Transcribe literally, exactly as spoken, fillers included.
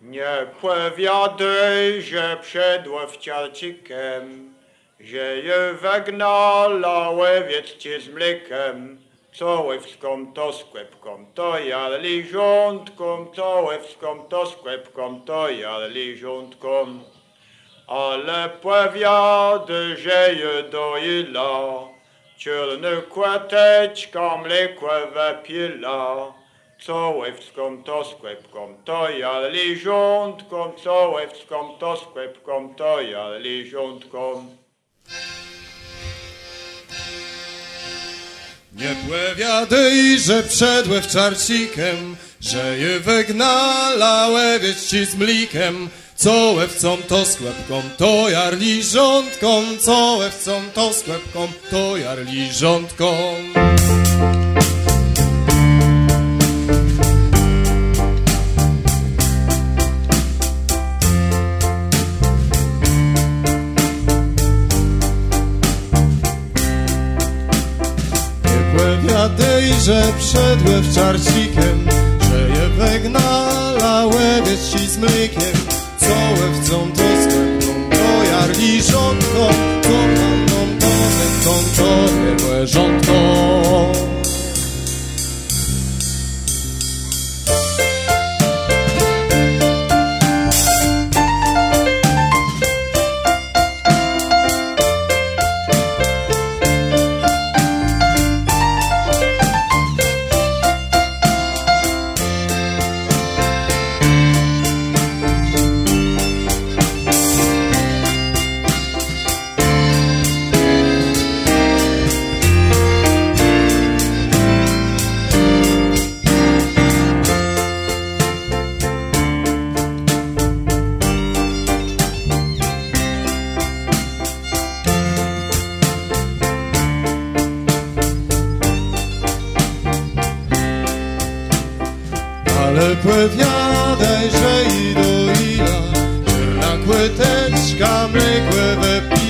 Nie powiadaj, że przedło wciarcikiem, że je wegnala ływiec ci z mlekiem, co ływską to sklepką, to ja liżątką, co ływską to sklepką, to ja liżątką. Ale powiadaj, że je dojila, czerny kłateczka mleko wypila, co ływską to sklepką, to ja liżątką, co ływską to sklepką, to ja liżątką. Nie powiadaj, że przedłe wczarcikiem, że je wegnala ływiec ci z mlikiem, co łewcą to sklepką, to jar liżątką, co łewcą to sklepką, to jar liżątką. Powiadaj, że przedłe wczarcikiem, że je wegnala ływiec ci z mlekiem, co łewcą to sklepką, to jar liżątką, to panną to wędką, to biegłe rządką. Ale powiadaj, że i do ila, czerna kłeteczka mlekłe wypija.